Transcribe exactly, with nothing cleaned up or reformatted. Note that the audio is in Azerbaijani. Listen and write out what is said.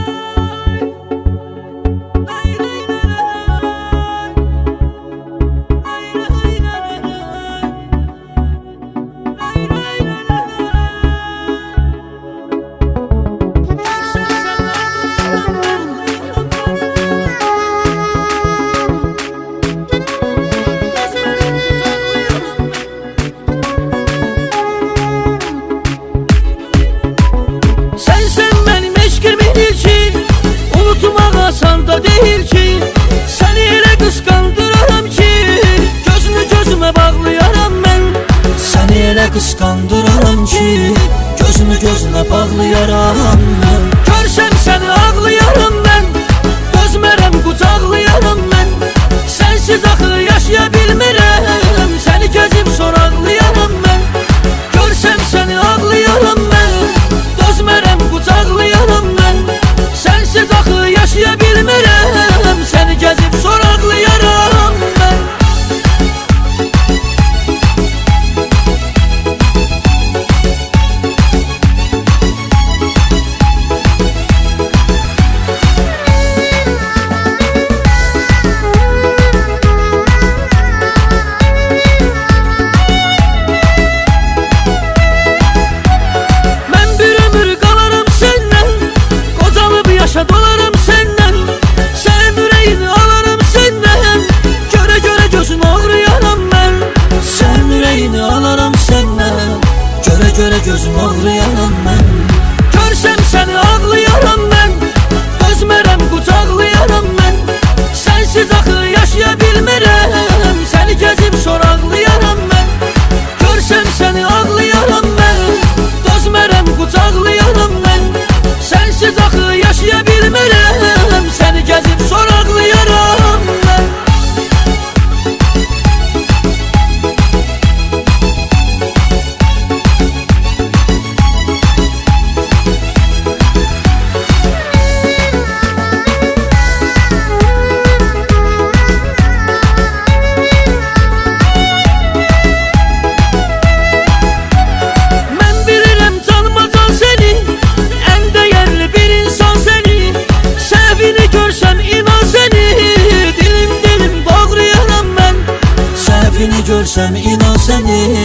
Da deyil ki, səni elə qısqandıraram ki, gözümü gözümə bağlayaram mən. Səni elə qısqandıraram ki, gözümü gözümə bağlayaram mən. Görsəm səni ağlayaram mən, dözmərəm qucaqlayaram mən. Sənsiz axı yaşaya bilmirəm, səni gəzib soraqlayaram mən. Görsəm səni ağlayaram mən, dözmərəm qucaqlayaram mən. Sənsiz axı yaşaya bilmirəm, səni gəzib soraqlayaram mən. Mən bir ömür qalaram səndən, qocalıb yaşa dolarım səndən. Sənin ürəyini alaram səndən, görə görə gözüm ağrıyaram mən. Sənin ürəyini alaram səndən, görə görə gözüm ağrıyaram mən. Görsəm səni ağlayaram mən, dözmərəm qucaqlayaram mən. Sənsiz axı yaşaya bilmirəm, səni gəzib soraqlayaram mən. Görsəm səni ağlayaram mən, dözmərəm qucaqlayaram mən. Sənsiz axı yaşaya bilmirəm, səni gəzib soraqlayaram mən. Mən bilirəm canıma can səni, ən dəyərli bir insan səni. Səhvini görsəm inan səni, dilim dilim bağlayaram mən. Səhvini görsəm inan səni,